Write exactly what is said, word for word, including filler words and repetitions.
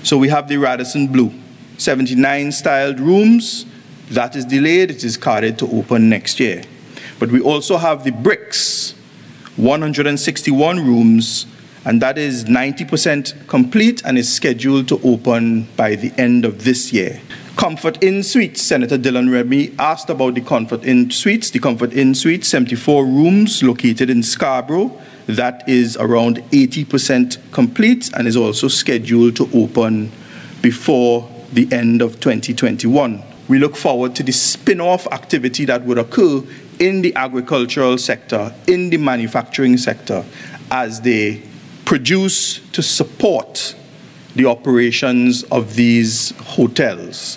So we have the Radisson Blu, seventy-nine styled rooms. That is delayed. It is carded to open next year. But we also have the Bricks, one hundred sixty-one rooms, and that is ninety percent complete and is scheduled to open by the end of this year. Comfort Inn Suites, Senator Dylan Remy asked about the Comfort Inn Suites. The Comfort Inn Suites, seventy-four rooms located in Scarborough. That is around eighty percent complete and is also scheduled to open before the end of twenty twenty-one. We look forward to the spin-off activity that would occur in the agricultural sector, in the manufacturing sector, as they produce to support the operations of these hotels.